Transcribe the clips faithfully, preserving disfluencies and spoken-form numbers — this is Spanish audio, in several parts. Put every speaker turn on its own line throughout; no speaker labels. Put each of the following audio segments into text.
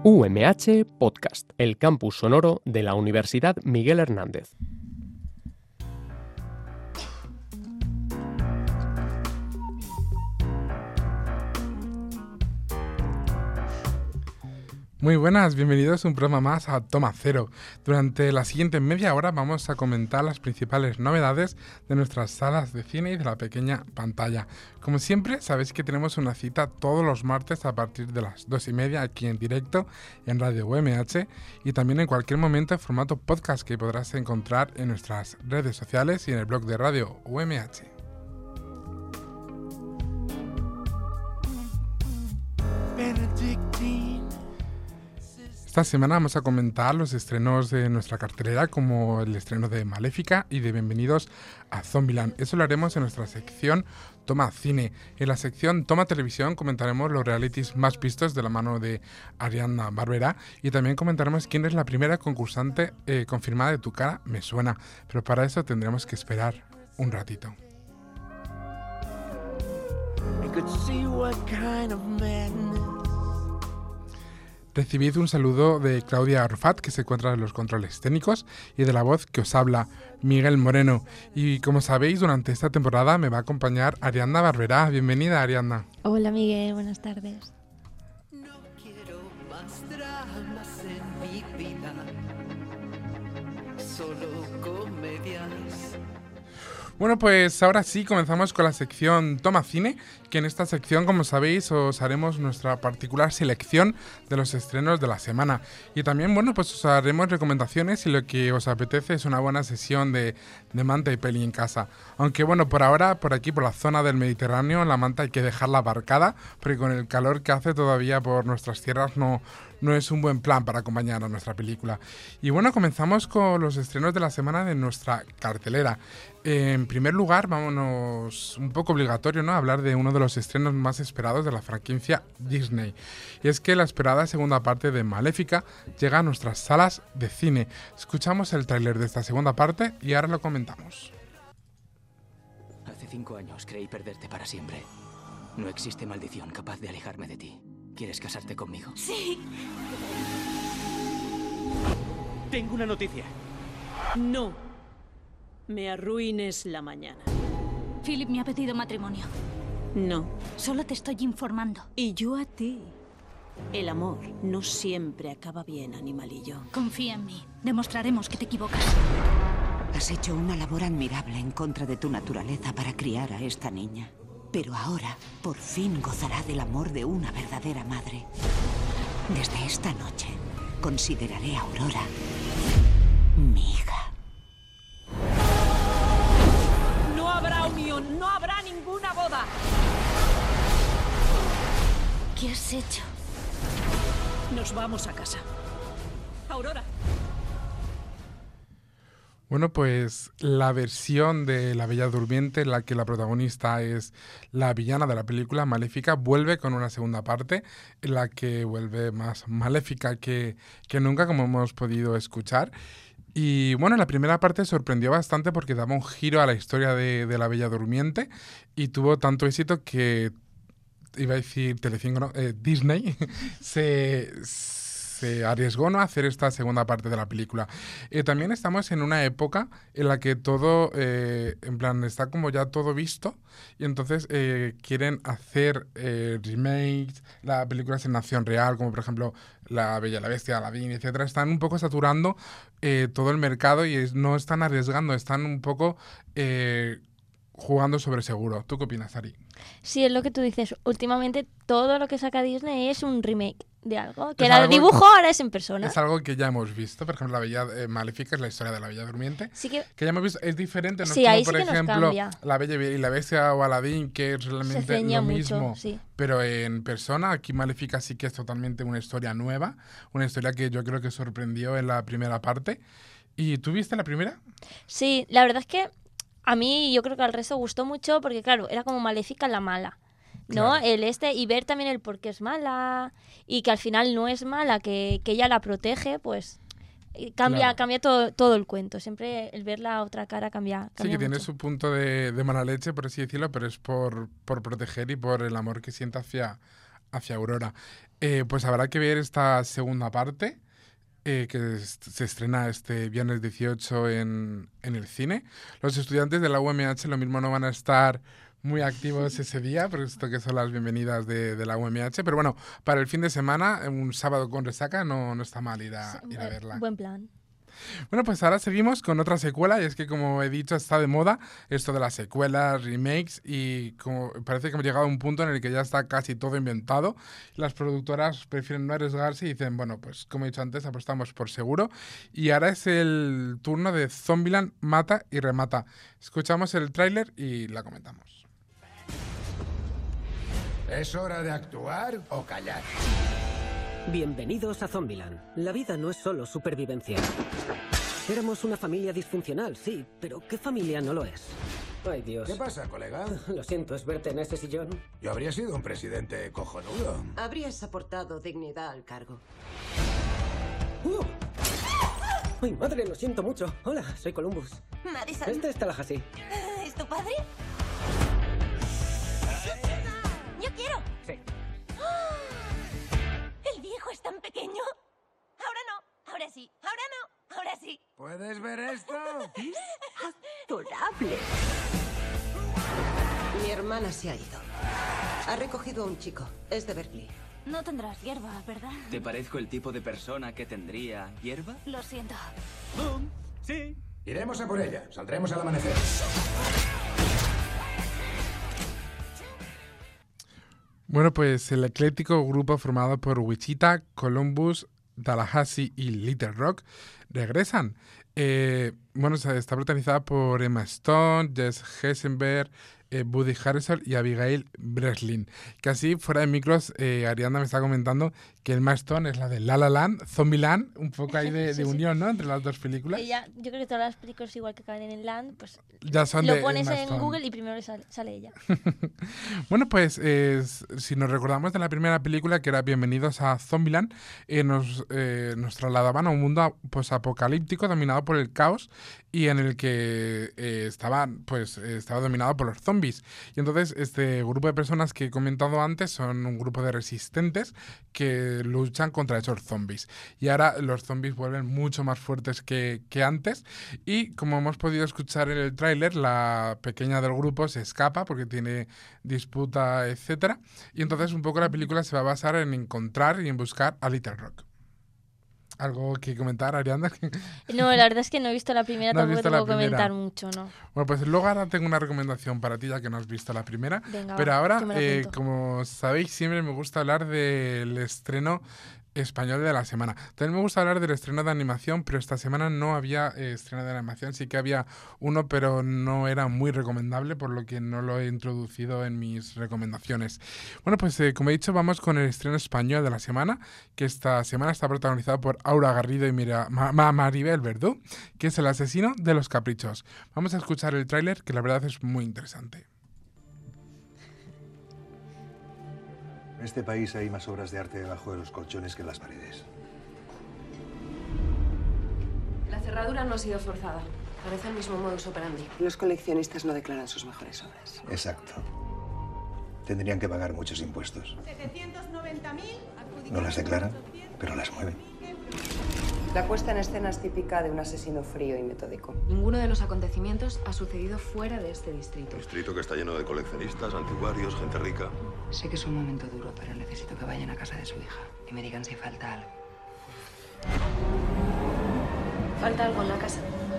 U M H Podcast, el campus sonoro de la Universidad Miguel Hernández.
Muy buenas, bienvenidos a un programa más a Toma Cero. Durante la siguiente media hora vamos a comentar las principales novedades de nuestras salas de cine y de la pequeña pantalla. Como siempre, sabéis que tenemos una cita todos los martes a partir de las dos y media aquí en directo en Radio U M H y también en cualquier momento en formato podcast que podrás encontrar en nuestras redes sociales y en el blog de Radio U M H. Esta semana vamos a comentar los estrenos de nuestra cartelera, como el estreno de Maléfica y de Bienvenidos a Zombieland. Eso lo haremos en nuestra sección Toma Cine. En la sección Toma Televisión comentaremos los realities más vistos de la mano de Ariadna Barberá y también comentaremos quién es la primera concursante eh, confirmada de Tu cara me suena. Pero para eso tendremos que esperar un ratito. Recibid un saludo de Claudia Arrufat, que se encuentra en los controles técnicos, y de la voz que os habla, Miguel Moreno. Y como sabéis, durante esta temporada me va a acompañar Ariadna Barberá. Bienvenida, Ariadna.
Hola, Miguel. Buenas tardes.
No quiero más dramas en mi vida, solo comedias.
Bueno, pues ahora sí comenzamos con la sección Toma Cine, que en esta sección, como sabéis, os haremos nuestra particular selección de los estrenos de la semana. Y también, bueno, pues os haremos recomendaciones si lo que os apetece es una buena sesión de, de manta y peli en casa. Aunque bueno, por ahora, por aquí, por la zona del Mediterráneo, la manta hay que dejarla aparcada, porque con el calor que hace todavía por nuestras tierras no... no es un buen plan para acompañar a nuestra película. Y bueno, comenzamos con los estrenos de la semana de nuestra cartelera. En primer lugar, vámonos un poco obligatorio, ¿no?, hablar de uno de los estrenos más esperados de la franquicia Disney. Y es que la esperada segunda parte de Maléfica llega a nuestras salas de cine. Escuchamos el tráiler de esta segunda parte y ahora lo comentamos.
Hace cinco años creí perderte para siempre. No existe maldición capaz de alejarme de ti. ¿Quieres casarte conmigo?
Sí.
Tengo una noticia.
No me arruines la mañana.
Philip me ha pedido matrimonio.
No.
Solo te estoy informando.
Y yo a ti. El amor no siempre acaba bien, animalillo.
Confía en mí. Demostraremos que te equivocas.
Has hecho una labor admirable en contra de tu naturaleza para criar a esta niña. Pero ahora, por fin gozará del amor de una verdadera madre. Desde esta noche, consideraré a Aurora mi hija.
No habrá unión, no habrá ninguna boda.
¿Qué has hecho?
Nos vamos a casa. Aurora.
Bueno, pues la versión de La Bella Durmiente, en la que la protagonista es la villana de la película Maléfica, vuelve con una segunda parte, en la que vuelve más maléfica que, que nunca, como hemos podido escuchar. Y bueno, la primera parte sorprendió bastante porque daba un giro a la historia de, de La Bella Durmiente y tuvo tanto éxito que, iba a decir Telecinco, no, eh, Disney se... se arriesgó, ¿no?, a hacer esta segunda parte de la película. Eh, también estamos en una época en la que todo, eh, en plan, está como ya todo visto y entonces eh, quieren hacer eh, remakes, las películas en acción real, como por ejemplo La Bella y la Bestia, Aladdin, etcétera. Están un poco saturando eh, todo el mercado y es, no están arriesgando, están un poco... Eh, jugando sobre seguro. ¿Tú qué opinas, Ari?
Sí, es lo que tú dices. Últimamente todo lo que saca Disney es un remake de algo. Que
Es
era de
algo-
dibujo, ahora es en persona.
Es algo que ya hemos visto. Por ejemplo, La Bella eh, Maléfica es la historia de la Bella Durmiente.
Sí que
Que ya hemos visto, es diferente, no
Sí,
es como
ahí
por
sí que nos
ejemplo
cambia.
La Bella y la Bestia o Aladdin, que es
se
realmente
ceñía
lo
mucho.
mismo.
Sí.
Pero en persona, aquí Maléfica sí que es totalmente una historia nueva, una historia que yo creo que sorprendió en la primera parte. ¿Y tú viste la primera?
Sí, la verdad es que a mí yo creo que al resto gustó mucho porque, claro, era como Maléfica la mala, ¿no?
Claro.
El este, y ver también el por qué es mala y que al final no es mala, que, que ella la protege, pues eh, cambia,
Claro.
cambia todo, todo el cuento. Siempre el ver la otra cara cambia, cambia
Sí, que tiene
mucho.
su punto de, de mala leche, por así decirlo, pero es por, por proteger y por el amor que siente hacia, hacia Aurora. Eh, pues habrá que ver esta segunda parte, eh, que es- se estrena este viernes dieciocho en, en el cine. Los estudiantes de la U M H lo mismo no van a estar muy activos ese día, pero esto que son las bienvenidas de, de la U M H. Pero bueno, para el fin de semana, un sábado con resaca, no, no está mal ir a, ir a
Eh,
verla.
Buen plan.
Bueno, pues ahora seguimos con otra secuela, y es que, como he dicho, está de moda esto de las secuelas, remakes, y como parece que hemos llegado a un punto en el que ya está casi todo inventado. Las productoras prefieren no arriesgarse y dicen, bueno, pues como he dicho antes, apostamos por seguro. Y ahora es el turno de Zombieland Mata y Remata. Escuchamos el tráiler y la comentamos.
¿Es hora de actuar o callar?
Bienvenidos a Zombieland. La vida no es solo supervivencia. Éramos una familia disfuncional, sí, pero ¿qué familia no lo es? Ay, Dios.
¿Qué pasa, colega?
Lo siento, es verte en ese sillón.
Yo habría sido un presidente cojonudo.
Habrías aportado dignidad al cargo.
¡Uh! ¡Ay, madre, lo siento mucho! Hola, soy Columbus.
Madison.
Este es Tallahassee.
¿Es tu padre?
¡Yo quiero!
Sí.
¿El viejo es tan pequeño? Ahora no, ahora sí, ahora no, ahora sí.
¿Puedes ver esto?
Adorable. Mi hermana se ha ido. Ha recogido a un chico. Es de Berkeley.
No tendrás hierba, ¿verdad?
¿Te parezco el tipo de persona que tendría hierba?
Lo siento.
¡Bum! Sí.
Iremos a por ella. Saldremos al amanecer.
Bueno, pues el ecléctico grupo formado por Wichita, Columbus, Tallahassee y Little Rock regresan. Eh, bueno, se- está protagonizada por Emma Stone, Jess Eisenberg, eh, Woody Harrelson y Abigail Breslin. Que así, fuera de micros, eh, Arianda me está comentando que Emma Stone es la de La La Land, Zombieland, un poco ahí de, de
Sí, sí.
unión, ¿no?, entre las dos películas.
Ella, yo creo que todas las películas igual que caen en Land, pues
Ya son
lo
de
pones
Emma
en
Stone.
Google y primero le sale, sale ella.
Bueno, pues eh, s- si nos recordamos de la primera película, que era Bienvenidos a Zombieland, eh, nos, eh, nos trasladaban a un mundo posapocalíptico dominado por el caos y en el que eh, estaba, pues, eh, estaba dominado por los zombies. Y entonces este grupo de personas que he comentado antes son un grupo de resistentes que luchan contra esos zombies. Y ahora los zombies vuelven mucho más fuertes que, que antes. Y como hemos podido escuchar en el tráiler, la pequeña del grupo se escapa porque tiene disputa, etcétera. Y entonces un poco la película se va a basar en encontrar y en buscar a Little Rock. ¿Algo que comentar, Arianda?
No, la verdad es que no he visto la primera,
No has
tampoco
visto
te
la
puedo
primera.
comentar mucho, ¿no?
Bueno, pues luego ahora tengo una recomendación para ti, ya que no has visto la primera.
Venga,
Pero
va,
ahora,
que me la
eh,
apunto.
como sabéis, siempre me gusta hablar del estreno español de la semana. También me gusta hablar del estreno de animación, pero esta semana no había eh, estreno de animación. Sí que había uno, pero no era muy recomendable, por lo que no lo he introducido en mis recomendaciones. Bueno, pues eh, como he dicho, vamos con el estreno español de la semana, que esta semana está protagonizado por Aura Garrido y Mira, Ma- Ma- Maribel Verdú, que es El asesino de los caprichos. Vamos a escuchar el tráiler, que la verdad es muy interesante.
En este país hay más obras de arte debajo de los colchones que en las paredes.
La cerradura no ha sido forzada. Parece el mismo modus operandi.
Los coleccionistas no declaran sus mejores obras.
Exacto. Tendrían que pagar muchos impuestos.
setecientos noventa mil.
No las declaran, pero las mueven.
La puesta en escena es típica de un asesino frío y metódico.
Ninguno de los acontecimientos ha sucedido fuera de este distrito.
Distrito que está lleno de coleccionistas, anticuarios, gente rica.
Sé que es un momento duro, pero necesito que vayan a casa de su hija y me digan si falta algo.
Falta algo en la casa.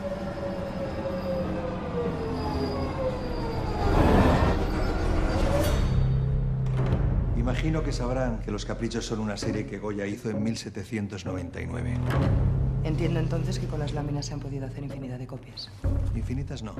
Imagino que sabrán que Los Caprichos son una serie que Goya hizo en mil setecientos noventa y nueve.
Entiendo entonces que con las láminas se han podido hacer infinidad de copias.
Infinitas no.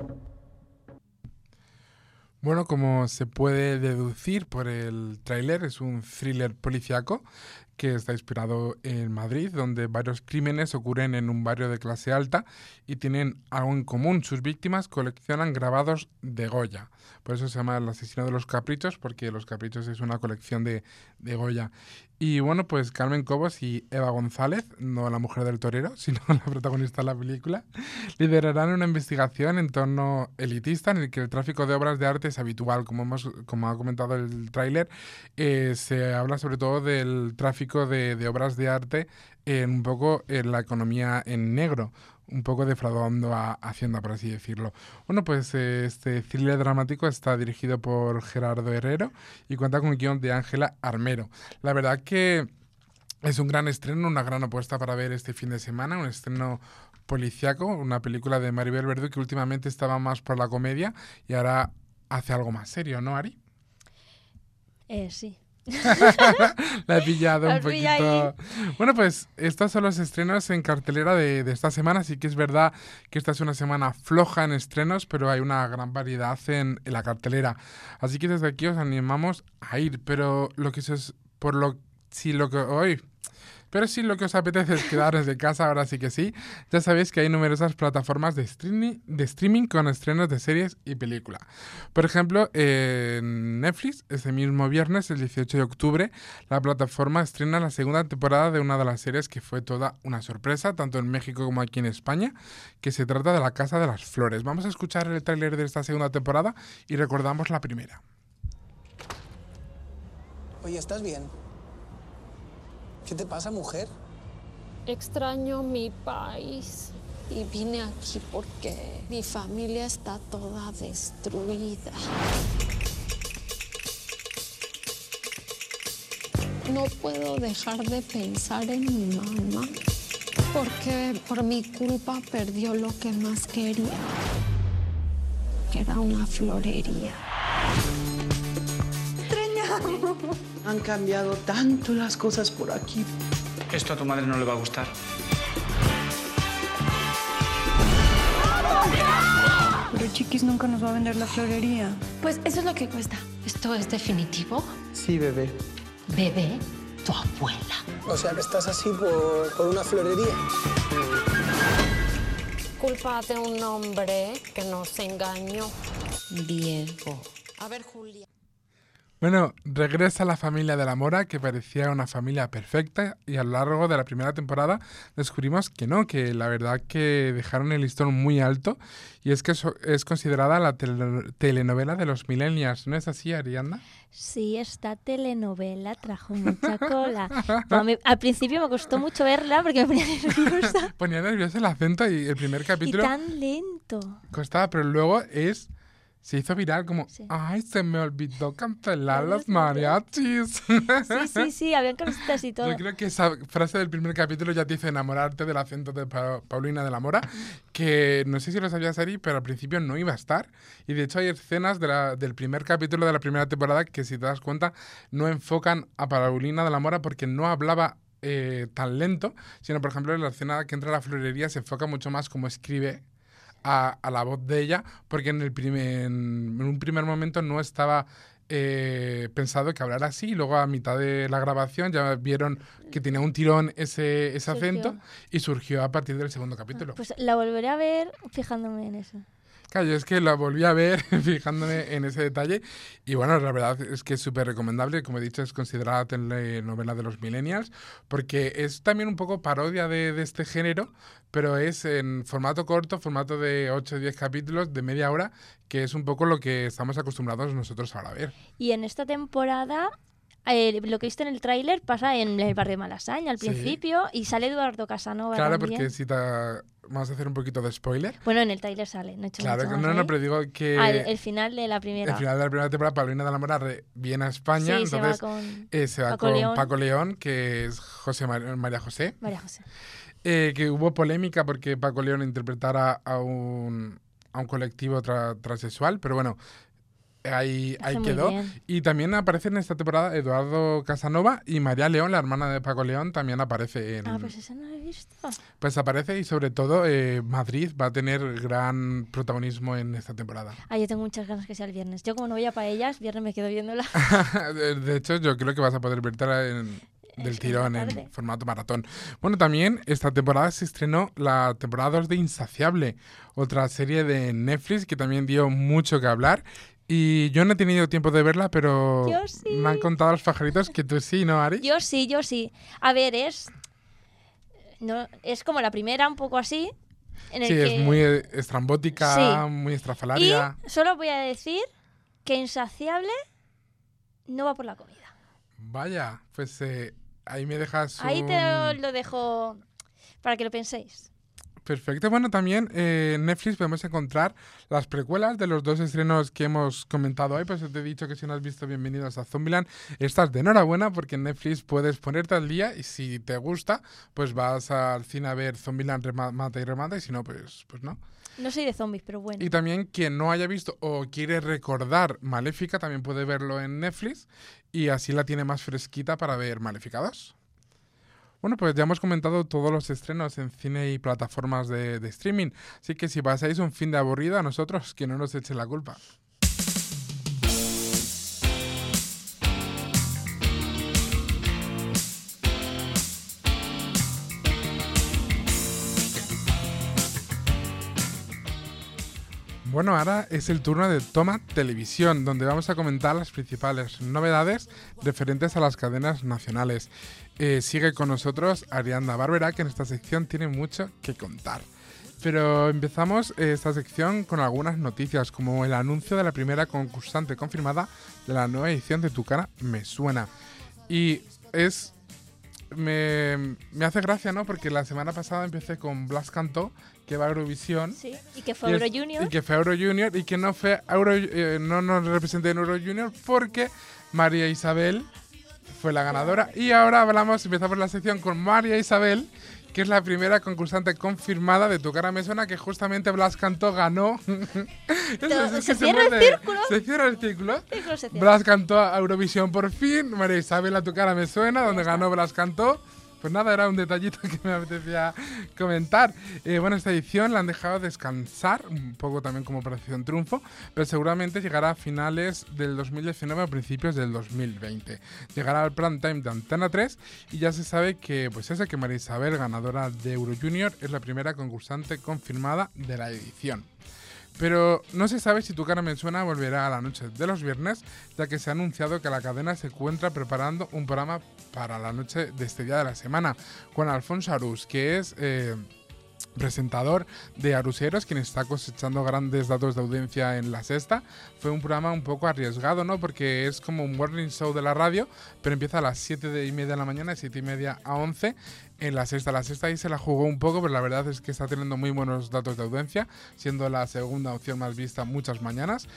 Bueno, como se puede deducir por el tráiler, es un thriller policiaco que está inspirado en Madrid, donde varios crímenes ocurren en un barrio de clase alta y tienen algo en común. Sus víctimas coleccionan grabados de Goya. Por eso se llama El asesino de los caprichos, porque Los Caprichos es una colección de, de Goya. Y bueno, pues Carmen Cobos y Eva González, no la mujer del torero, sino la protagonista de la película, liderarán una investigación en torno elitista en el que el tráfico de obras de arte es habitual. Como hemos como ha comentado el tráiler, eh, se habla sobre todo del tráfico de, de obras de arte en un poco en la economía en negro, un poco defraudando a Hacienda, por así decirlo. Bueno, pues eh, este thriller dramático está dirigido por Gerardo Herrero y cuenta con el guión de Ángela Armero. La verdad que es un gran estreno, una gran apuesta para ver este fin de semana, un estreno policiaco, una película de Maribel Verdú que últimamente estaba más por la comedia y ahora hace algo más serio, ¿no, Ari?
Eh, sí.
La he pillado un
pilla
poquito. Bueno, pues estos son los estrenos en cartelera de, de esta semana. Sí que es verdad que esta es una semana floja en estrenos, pero hay una gran variedad en, en la cartelera. Así que desde aquí os animamos a ir. Pero lo que es por lo si lo que hoy Pero si lo que os apetece es quedaros de casa, ahora sí que sí, ya sabéis que hay numerosas plataformas de streaming, de streaming con estrenos de series y películas. Por ejemplo, en Netflix, ese mismo viernes, el dieciocho de octubre, la plataforma estrena la segunda temporada de una de las series que fue toda una sorpresa, tanto en México como aquí en España, que se trata de La Casa de las Flores. Vamos a escuchar el tráiler de esta segunda temporada y recordamos la primera.
Oye, ¿estás bien? ¿Qué te pasa, mujer?
Extraño mi país y vine aquí porque mi familia está toda destruida. No puedo dejar de pensar en mi mamá porque por mi culpa perdió lo que más quería, que era una florería.
Han cambiado tanto las cosas por aquí.
Esto a tu madre no le va a gustar.
Pero Chiquis nunca nos va a vender la florería.
Pues eso es lo que cuesta. ¿Esto es definitivo?
Sí, bebé.
Bebé, tu abuela.
O sea, que estás así por, por una florería.
Culpa de un hombre que nos engañó. Diego. A ver, Julia.
Bueno, regresa la familia de la Mora, que parecía una familia perfecta, y a lo largo de la primera temporada descubrimos que no, que la verdad que dejaron el listón muy alto, y es que eso es considerada la tele- telenovela de los millennials, ¿no es así, Ariadna?
Sí, esta telenovela trajo mucha cola. Bueno, me- al principio me costó mucho verla porque me ponía nerviosa.
Ponía nervioso el acento y el primer
Y
capítulo
tan lento.
costaba, pero luego es... Se hizo viral como,
Sí.
¡ay, se me olvidó cancelar los mariachis!
Sí, sí, sí, habían camisetas y todo.
Yo creo que esa frase del primer capítulo ya te hizo enamorarte del acento de Pa- Paulina de la Mora, que no sé si lo sabías, Ari, pero al principio no iba a estar. Y de hecho hay escenas de la- del primer capítulo de la primera temporada que, si te das cuenta, no enfocan a Paulina de la Mora porque no hablaba eh, tan lento, sino, por ejemplo, en la escena que entra a la florería se enfoca mucho más como escribe a, a la voz de ella, porque en, el primer, en un primer momento no estaba eh, pensado que hablara así, y luego a mitad de la grabación ya vieron que tenía un tirón ese, ese acento
Surgió.
y surgió a partir del segundo capítulo.
Pues la volveré a ver fijándome en eso.
Claro, yo es que la volví a ver fijándome en ese detalle y bueno, la verdad es que es súper recomendable. Como he dicho, es considerada telenovela de los millennials porque es también un poco parodia de, de este género, pero es en formato corto, formato de ocho o diez capítulos de media hora, que es un poco lo que estamos acostumbrados nosotros ahora a ver.
Y en esta temporada, eh, lo que he visto en el tráiler pasa en el barrio de Malasaña al
Sí.
principio y sale Eduardo Casanova
Claro,
también.
porque si te... vamos a hacer un poquito de spoiler.
Bueno, en el tráiler sale, no he hecho
Claro,
mucho
que
más
no,
ahí.
no, pero digo que...
Al- el final de la primera.
El final de la primera temporada, Paulina de la Mora re- viene a España,
Sí, se
entonces
va con
eh, se va
Paco
con
León.
Paco León, que es José Mar- María José.
María José.
Eh, que hubo polémica porque Paco León interpretara a un, a un colectivo tra- transexual, pero bueno, ahí,
Hace
ahí
muy
quedó.
bien.
Y también aparece en esta temporada Eduardo Casanova y María León, la hermana de Paco León, también aparece en...
Ah, pues esa no la he visto.
Pues aparece y sobre todo eh, Madrid va a tener gran protagonismo en esta temporada.
Ah, yo tengo muchas ganas que sea el viernes. Yo como no voy a paellas, viernes me quedo viéndola.
de, de hecho, yo creo que vas a poder vértela en, del
Es
tirón
una
en
tarde.
formato maratón. Bueno, también esta temporada se estrenó la temporada dos de Insaciable, otra serie de Netflix que también dio mucho que hablar. Y yo no he tenido tiempo de verla, pero
Yo sí.
me han contado los pajaritos que tú sí, ¿no, Ari?
Yo sí, yo sí. A ver, es... No, es como la primera, un poco así. En el
Sí,
que...
es muy estrambótica,
Sí.
muy estrafalaria.
Y solo voy a decir que Insaciable no va por la comida.
Vaya, pues eh, ahí me dejas un...
Ahí te lo dejo para que lo penséis.
Perfecto. Bueno, también eh, en Netflix podemos encontrar las precuelas de los dos estrenos que hemos comentado hoy. Pues te he dicho que si no has visto Bienvenidos a Zombieland, estás de enhorabuena porque en Netflix puedes ponerte al día y si te gusta, pues vas al cine a ver Zombieland remata y remata y si no, pues, pues no.
No soy de zombies, pero bueno.
Y también quien no haya visto o quiere recordar Maléfica también puede verlo en Netflix y así la tiene más fresquita para ver Maléfica dos. Bueno, pues ya hemos comentado todos los estrenos en cine y plataformas de, de streaming, así que si pasáis un fin de aburrido a nosotros, que no nos echen la culpa. Bueno, ahora es el turno de Toma Televisión, donde vamos a comentar las principales novedades referentes a las cadenas nacionales. Eh, sigue con nosotros Ariadna Barbera, que en esta sección tiene mucho que contar. Pero empezamos eh, esta sección con algunas noticias, como el anuncio de la primera concursante confirmada de la nueva edición de Tu Cara Me Suena. Y es... Me, me hace gracia, ¿no? Porque la semana pasada empecé con Blas Cantó, que va a Eurovisión.
Sí, y que fue Euro Junior.
Y que fue Euro Junior y que no fue Euro, eh, no nos representé en Euro Junior porque María Isabel fue la ganadora. Y ahora hablamos, empezamos la sección con María Isabel, que es la primera concursante confirmada de Tu Cara Me Suena, que justamente Blas Cantó ganó.
Entonces, ¿se, cierra el círculo?
Se cierra el círculo.
círculo se cierra.
Blas Cantó a Eurovisión por fin, María Isabel a Tu Cara Me Suena, donde ganó Blas Cantó. Pues nada, era un detallito que me apetecía comentar. Eh, bueno, esta edición la han dejado descansar, un poco también como Operación Triunfo, pero seguramente llegará a finales del dos mil diecinueve o principios del dos mil veinte. Llegará al prime time de Antena tres y ya se sabe que, pues esa que María Isabel, ganadora de Euro Junior, es la primera concursante confirmada de la edición. Pero no se sabe si Tu Cara Me Suena volverá a la noche de los viernes, ya que se ha anunciado que la cadena se encuentra preparando un programa para la noche de este día de la semana, con Alfonso Arús, que es eh, presentador de Aruseros, quien está cosechando grandes datos de audiencia en La Sexta. Fue un programa un poco arriesgado, ¿no? Porque es como un morning show de la radio, pero empieza a las siete y media de la mañana, de siete y media a once, en La Sexta. La Sexta ahí se la jugó un poco, pero la verdad es que está teniendo muy buenos datos de audiencia, siendo la segunda opción más vista muchas mañanas,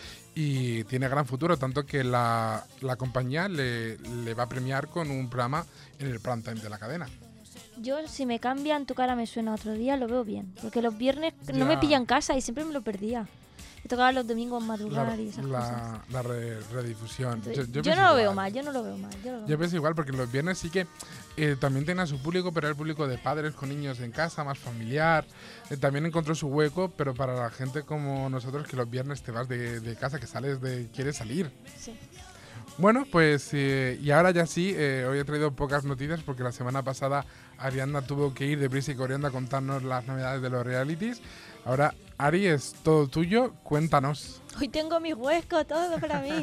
y tiene gran futuro, tanto que la, la compañía le, le va a premiar con un programa en el prime time de la cadena.
Yo, si me cambian Tu Cara Me Suena otro día, lo veo bien. Porque los viernes
Ya.
no me pillan en casa y siempre me lo perdía. Me tocaba los domingos madrugar
La,
y esas
la,
cosas.
la re, redifusión.
Entonces,
yo
yo
pienso
no lo
igual.
veo mal, yo no lo veo mal. Yo, lo veo
Yo
mal.
pienso igual, porque los viernes sí que eh, también tiene a su público, pero el público de padres con niños en casa, más familiar. Eh, también encontró su hueco, pero para la gente como nosotros, que los viernes te vas de, de casa, que sales de... quieres salir.
Sí.
Bueno, pues eh, y ahora ya sí, eh, hoy he traído pocas noticias porque la semana pasada Ariadna tuvo que ir deprisa y corriendo a contarnos las novedades de los realities. Ahora, Ari, es todo tuyo, cuéntanos.
Hoy tengo mi huesco, todo para mí.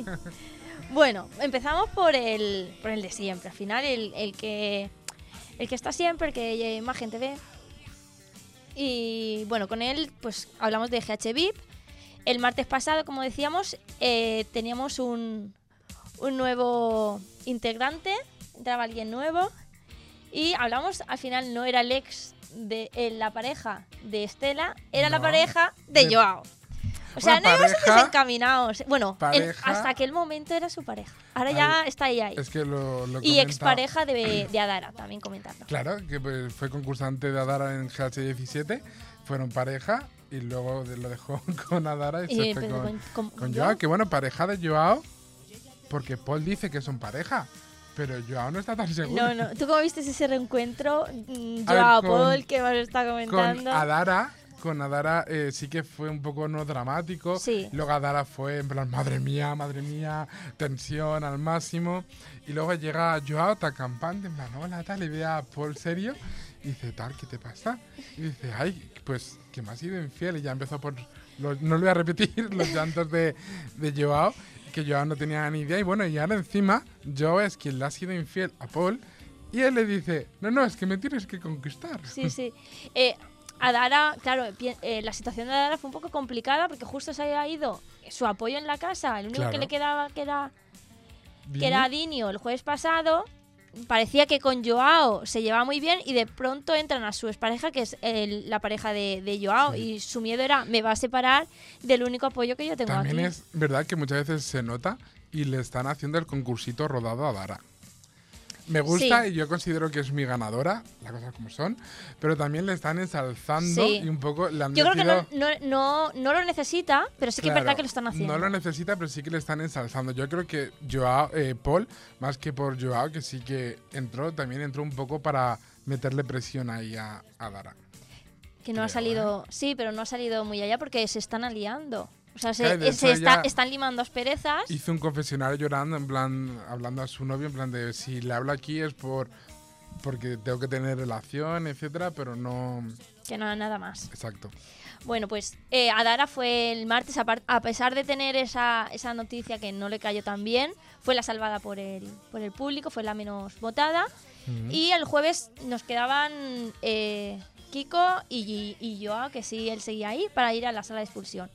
Bueno, empezamos por el, por el de siempre. Al final, el, el, que, el que está siempre, el que más gente ve. Y bueno, con él pues hablamos de G H V I P. El martes pasado, como decíamos, eh, teníamos un... un nuevo integrante, entraba alguien nuevo y hablamos, al final no era el ex de eh, la pareja de Estela, era
No,
la pareja de,
de-
Joao. O sea,
Una
no íbamos
pareja-
desencaminados. Bueno, en-
pareja-
hasta aquel momento era su pareja. Ahora ya
Ahí-
está ahí, ahí.
Es que lo, lo
Y
comenta-
expareja de, de Adara, también comentando.
Claro, que pues, fue concursante de Adara en G H diecisiete, fueron pareja y luego de- lo dejó con Adara y,
Y
se fue
empezó
con,
con- con
con
Joao.
Joao. Que bueno, pareja de Joao, porque Paul dice que son pareja, pero Joao no está tan seguro.
No, no. ¿Tú cómo viste ese reencuentro? Mm,
A ver,
Joao,
con-
Paul, que me lo está comentando.
Con Adara, con Adara eh, sí que fue un poco no dramático.
Sí.
Luego Adara fue en plan, madre mía, madre mía, tensión al máximo. Y luego llega Joao tan campante, en plan, hola, tal, y ve a Paul serio. Y dice, tal, ¿qué te pasa? Y dice, ay, pues que me has sido infiel. Y ya empezó por, los- no lo voy a repetir, los llantos de, de Joao, que Joao no tenía ni idea. Y bueno, y ahora encima, Joao es quien le ha sido infiel a Paul. Y él le dice, no, no, es que me tienes que conquistar.
Sí, sí. Eh, Adara, claro, pi- eh, la situación de Adara fue un poco complicada porque justo se había ido su apoyo en la casa, el único
Claro.
que le quedaba que era,
Dini.
que era Dinio el jueves pasado. Parecía que con Joao se llevaba muy bien y de pronto entran a su expareja, que es el- la pareja de, de Joao,
Sí.
y su miedo era, me va a separar del único apoyo que yo tengo
También
aquí.
es verdad que muchas veces se nota y le están haciendo el concursito rodado a Dara. Me gusta
Sí.
y yo considero que es mi ganadora, las cosas como son, pero también le están ensalzando
Sí.
y un poco le han
Yo creo que
metido-
no, no, no, no lo necesita, pero sí que es
Claro,
verdad que lo están haciendo.
No lo necesita, pero sí que le están ensalzando. Yo creo que Joao, eh, Paul, más que por Joao, que sí que entró, también entró un poco para meterle presión ahí a, a Dara.
Que no ha
creo,
salido, sí, pero no ha salido muy allá porque se están aliando. O sea, se,
Claro, de
se
hecho,
está-
ella
están limando asperezas.
Hizo un confesionario llorando, en plan, hablando a su novio, en plan de si le hablo aquí es por porque tengo que tener relación, etcétera, pero no.
Que no, nada más.
Exacto.
Bueno, pues eh, Adara fue el martes, apar- a pesar de tener esa, esa noticia que no le cayó tan bien, fue la salvada por el, por el público, fue la menos votada.
Ujú.
Y el jueves nos quedaban eh, Kiko y, y Joao, que sí, él seguía ahí, para ir a la sala de expulsión.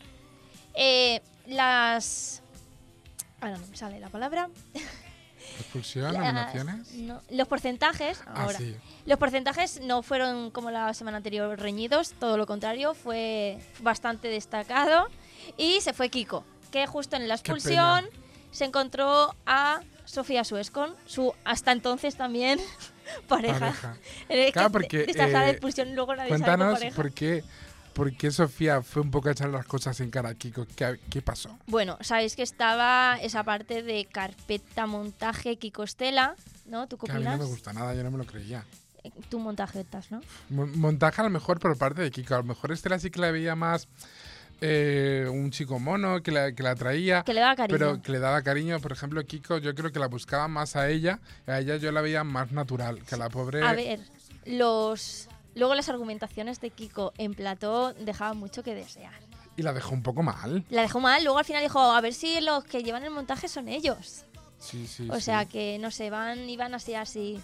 Eh, las... Ahora no me sale la palabra.
Expulsión,
Las-
nominaciones.
no, los porcentajes,
Ah,
ahora.
sí.
Los porcentajes no fueron como la semana anterior reñidos, todo lo contrario, fue bastante destacado. Y se fue Kiko, que justo en la
Qué
expulsión se encontró a Sofía Suescon, su hasta entonces también pareja.
Pareja.
Es que
Claro, porque,
esta sala de
eh,
expulsión luego nadie sabe con
Cuéntanos
pareja.
por qué, por qué Sofía fue un poco a echar las cosas en cara a Kiko. ¿Qué, qué pasó?
Bueno, sabéis que estaba esa parte de carpeta, montaje, Kiko Estela, ¿no? ¿Tú qué
Que a mí
opinas?
no me gusta nada, yo no me lo creía.
Eh, Tú montajetas, ¿no?
Mon- Montaje a lo mejor por parte de Kiko. A lo mejor Estela sí que la veía más eh, un chico mono que la, que la traía.
Que le daba cariño.
Pero que le daba cariño. Por ejemplo, Kiko yo creo que la buscaba más a ella. A ella yo la veía más natural. Que a la pobre...
A ver, los luego las argumentaciones de Kiko en plató dejaban mucho que desear.
Y la dejó un poco mal.
La dejó mal, luego al final dijo, a ver si los que llevan el montaje son ellos.
Sí, sí,
O
sí.
sea que, no sé, van iban así, así.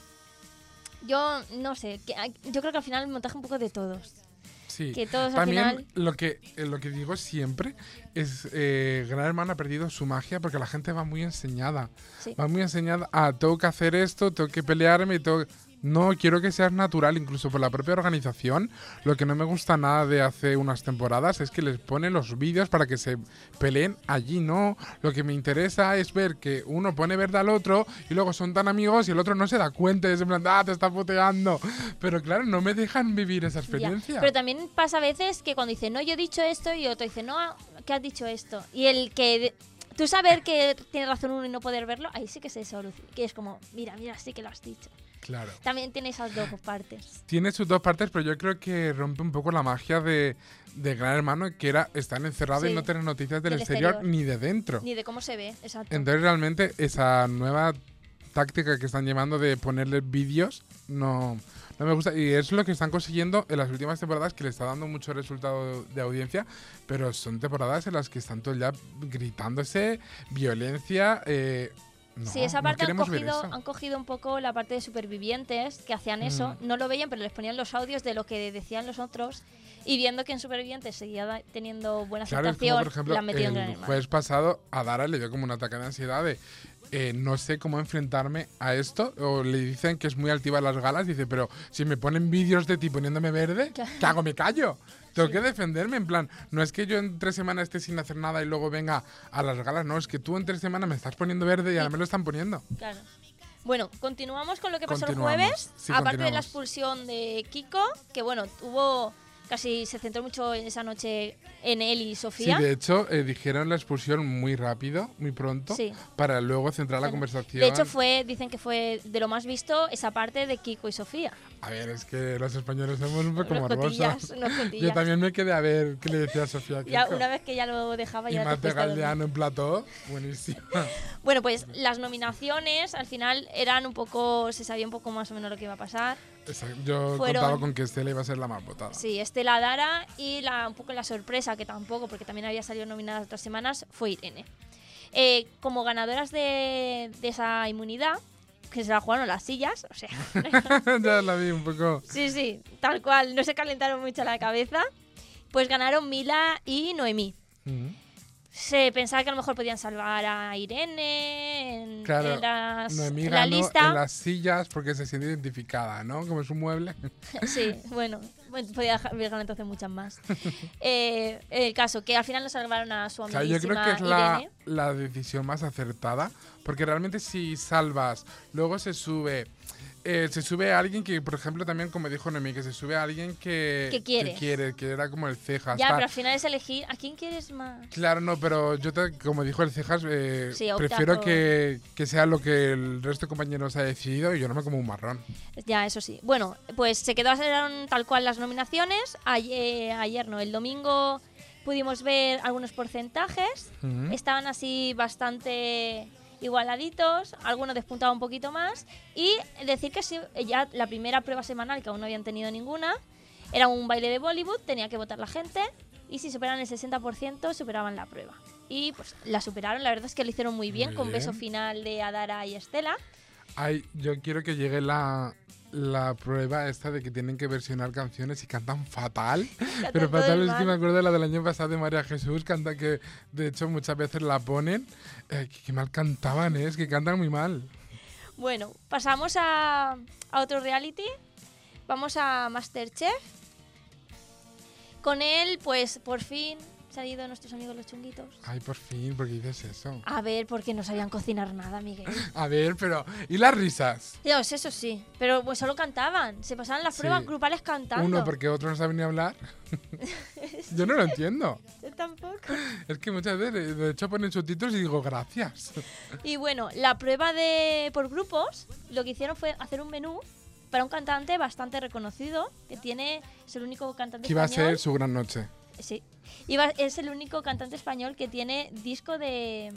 Yo, no sé, que, yo creo que al final el montaje un poco de todos.
Sí.
Que todos al
También
final...
lo que eh, lo que digo siempre es eh, Gran Hermano ha perdido su magia porque la gente va muy enseñada.
Sí.
Va muy enseñada a tengo que hacer esto, tengo que pelearme, tengo que- No, quiero que seas natural, incluso por la propia organización. Lo que no me gusta nada de hace unas temporadas es que les ponen los vídeos para que se peleen allí, no. Lo que me interesa es ver que uno pone verde al otro y luego son tan amigos y el otro no se da cuenta y es en plan, ah, te está puteando. Pero claro, no me dejan vivir esa
Ya.
experiencia.
Pero también pasa a veces que cuando dice, no, yo he dicho esto, y otro dice, no, que has dicho esto. Y el que... de- tú saber que tiene razón uno y no poder verlo, ahí sí que se soluciona. Que es como, mira, mira, sí que lo has dicho.
Claro.
También tiene esas dos partes.
Tiene sus dos partes, pero yo creo que rompe un poco la magia de, de Gran Hermano, que era estar encerrado
Sí.
y no tener noticias del,
Del
exterior,
exterior.
ni de dentro.
Ni de cómo se ve, exacto.
Entonces realmente esa nueva táctica que están llevando de ponerle vídeos no, no me gusta. Y es lo que están consiguiendo en las últimas temporadas, que le está dando mucho resultado de audiencia, pero son temporadas en las que están todo el día gritándose, violencia... Eh, no,
sí, esa
no
parte han
queremos ver
cogido,
eso.
han cogido un poco la parte de supervivientes que hacían eso.
Mm.
No lo veían, pero les ponían los audios de lo que decían los otros. Y viendo que en supervivientes seguía da- teniendo buena
Claro, es
aceptación,
como, por ejemplo,
la han metido en Gran
el
Hermano.
jueves pasado a Dara le dio como un ataque de ansiedad de eh, no sé cómo enfrentarme a esto, o le dicen que es muy altiva en las galas, dice, pero si me ponen vídeos de ti poniéndome verde,
Claro.
¿qué hago? ¿Me callo? Tengo que defenderme, en plan, no es que yo en tres semanas esté sin hacer nada y luego venga a las galas, no, es que tú en tres semanas me estás poniendo verde y ahora me lo están poniendo.
Claro. Bueno, continuamos con lo que pasó el
Continuamos.
jueves.
Sí,
Aparte de la
continuamos.
expulsión de Kiko, que bueno, tuvo casi se centró mucho en esa noche en él y
Sí,
Sofía.
de hecho, eh, dijeron la expulsión muy rápido, muy pronto,
Sí.
para luego centrar la
Bueno,
conversación.
de hecho, fue, dicen que fue de lo más visto esa parte de Kiko y Sofía.
A ver, es que los españoles somos un poco
Unos
morbosos.
cotillas, unos cotillas.
Yo también me quedé a ver qué le decía a Sofía
Ya
Kiko.
una vez que ya lo dejaba,
Y
ya te
Mate
fuiste a dormir.
Galdeano en plató, buenísimo.
Bueno, pues las nominaciones al final eran un poco, se sabía un poco más o menos lo que iba a pasar.
Exacto. Yo
Fueron-
contaba con que Estela iba a ser la más votada.
Sí, Estela Dara y la, un poco la sorpresa, que tampoco, porque también había salido nominada otras semanas, fue Irene. Eh, como ganadoras de, de esa inmunidad, que se la jugaron las sillas, o sea...
Ya la vi un poco.
Sí, sí, tal cual, no se calentaron mucho la cabeza. Pues ganaron Mila y Noemí. Uh-huh. Se pensaba que a lo mejor podían salvar a Irene en,
claro,
en, las,
Noemí
en la
ganó
lista.
En las sillas porque se siente identificada, ¿no? Como es un mueble.
Sí, bueno, bueno podía haber ganado entonces muchas más. eh, el caso, que al final nos salvaron a su amiguísima
Irene. Yo creo que es
Irene.
la, la decisión más acertada, porque realmente si salvas, luego se sube... Eh, se sube a alguien que, por ejemplo, también, como dijo Noemí, que se sube a alguien que,
que, quiere.
que quiere, que era como el Cejas.
Ya,
está.
Pero al final es elegir a quién quieres más.
Claro, no, pero yo, te, como dijo el Cejas, eh,
sí,
prefiero
por...
que, que sea lo que el resto de compañeros ha decidido y yo no me como un marrón.
Ya, eso sí. Bueno, pues se quedó tal cual las nominaciones. Ayer, ayer no, el domingo pudimos ver algunos porcentajes. Uh-huh. Estaban así bastante... igualaditos, algunos despuntaban un poquito más y decir que sí, ya la primera prueba semanal, que aún no habían tenido ninguna, era un baile de Bollywood, tenía que votar la gente y si superaban el sesenta por ciento superaban la prueba. Y pues la superaron, la verdad es que lo hicieron muy bien, muy con bien. Beso final de Adara y Estela.
Ay, yo quiero que llegue la, la prueba esta de que tienen que versionar canciones y cantan fatal. Cantan pero fatal es mal. Que me acuerdo de la del año pasado de María Jesús, canta que de hecho muchas veces la ponen. Eh, que, que mal cantaban, ¿eh? Es que cantan muy mal.
Bueno, pasamos a, a otro reality. Vamos a Masterchef. Con él, pues por fin... han ido nuestros amigos los chunguitos.
Ay, por fin, ¿por qué dices eso?
A ver, porque no sabían cocinar nada, Miguel.
A ver, pero... ¿y las risas?
Dios, eso sí. Pero pues solo cantaban. Se pasaban las sí. pruebas grupales cantando.
Uno, porque otro no sabe ni hablar. Yo no lo entiendo.
Yo tampoco.
Es que muchas veces, de hecho, ponen subtítulos y digo, gracias.
Y bueno, la prueba de por grupos, lo que hicieron fue hacer un menú para un cantante bastante reconocido, que tiene... es el único cantante
que iba
español.
a ser su gran noche.
Sí. Iba, es el único cantante español que tiene disco de...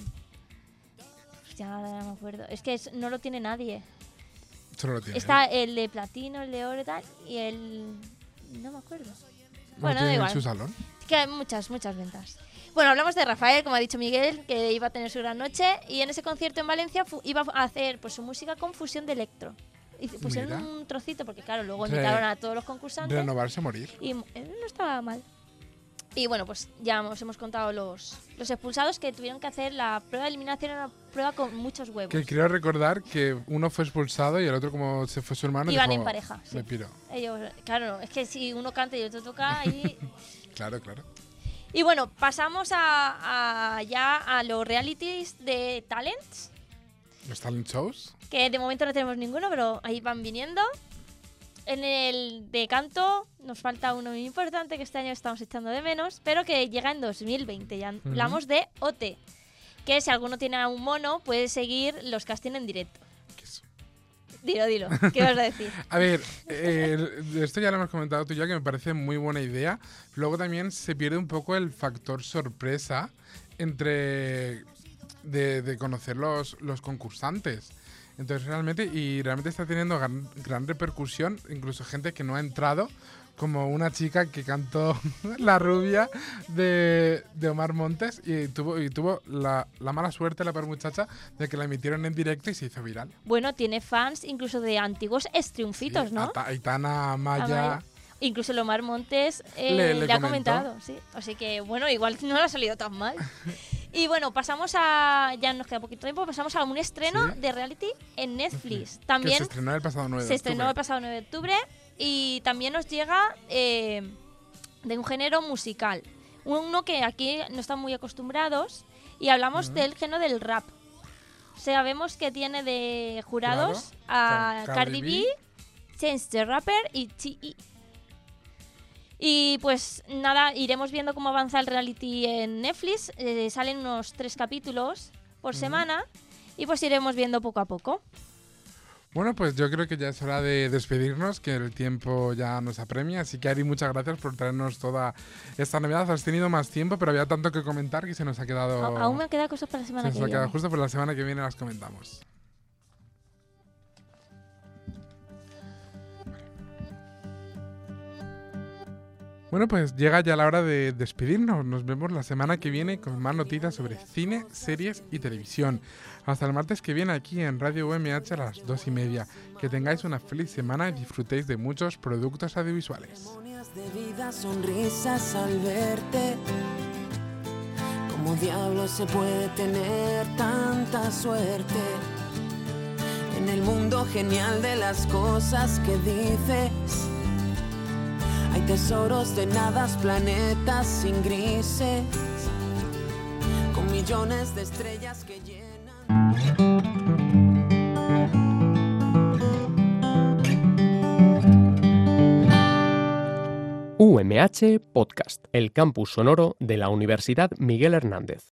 Ya no me acuerdo. Es que es, no lo tiene nadie.
Solo lo tiene.
Está el de platino, el de oro y tal, y el... no me acuerdo.
¿No
bueno,
tiene
da igual.
en su salón?
Es que hay muchas, muchas ventas. Bueno, hablamos de Rafael, como ha dicho Miguel, que iba a tener su gran noche, y en ese concierto en Valencia fu- iba a hacer pues, su música con fusión de electro. Y pusieron Mira. un trocito, porque claro, luego invitaron a todos los concursantes.
Renovarse a morir.
Y eh, no estaba mal. Y bueno, pues ya os hemos contado los, los expulsados que tuvieron que hacer la prueba de eliminación, era una prueba con muchos huevos.
Que quiero recordar que uno fue expulsado y el otro, como se fue su hermano,
iban
dijo,
en pareja.
Me sí. piro.
Ellos, claro, es que si uno canta y el otro toca y...
Claro, claro.
Y bueno, pasamos a, a ya a los realities de talents.
¿Los talent shows?
Que de momento no tenemos ninguno, pero ahí van viniendo. En el de canto nos falta uno muy importante que este año estamos echando de menos, pero que llega en dos mil veinte. Ya uh-huh. hablamos de O T, que si alguno tiene un mono puede seguir los castings en directo.
¿Qué es?
Dilo, dilo. ¿Qué vas a decir?
A ver, eh, esto ya lo hemos comentado tú ya, que me parece muy buena idea. Luego también se pierde un poco el factor sorpresa entre de, de conocer los, los concursantes. Entonces realmente, y realmente está teniendo gran, gran repercusión, incluso gente que no ha entrado, como una chica que cantó La rubia de, de Omar Montes y tuvo, y tuvo la, la mala suerte, la peor muchacha, de que la emitieron en directo y se hizo viral.
Bueno, tiene fans incluso de antiguos estriunfitos,
sí,
¿no?
Aitana, Maya... Amaya.
Incluso el Omar Montes eh,
le, le,
le ha comentado, sí. Así que, bueno, igual no le ha salido tan mal. Y bueno, pasamos a... ya nos queda poquito tiempo, pasamos a un estreno ¿Sí? de reality en Netflix.
Sí.
También
que se estrenó el pasado nueve de
Se
octubre.
estrenó el pasado nueve de octubre y también nos llega eh, de un género musical. Uno que aquí no están muy acostumbrados y hablamos uh-huh. del género del rap. Sabemos que tiene de jurados claro. a Car- Cardi B, Chance the Rapper y T I Y pues nada, iremos viendo cómo avanza el reality en Netflix. Eh, salen unos tres capítulos por uh-huh. semana y pues iremos viendo poco a poco.
Bueno, pues yo creo que ya es hora de despedirnos, que el tiempo ya nos apremia. Así que Ari, muchas gracias por traernos toda esta Navidad. Has tenido más tiempo, pero había tanto que comentar que se nos ha quedado...
A- aún me quedan cosas para la semana
se
que
nos
viene.
ha quedado justo, pero la semana que viene las comentamos. Bueno, pues llega ya la hora de despedirnos. Nos vemos la semana que viene con más noticias sobre cine, series y televisión. Hasta el martes que viene aquí en Radio U M H a las dos y media. Que tengáis una feliz semana y disfrutéis de muchos productos audiovisuales.
De vida, sonrisas al verte. ¿Cómo diablos se puede tener tanta suerte? En el mundo genial de las cosas que dices, hay tesoros de nadas, planetas sin grises, con millones de estrellas que llenan.
U M H Podcast, el campus sonoro de la Universidad Miguel Hernández.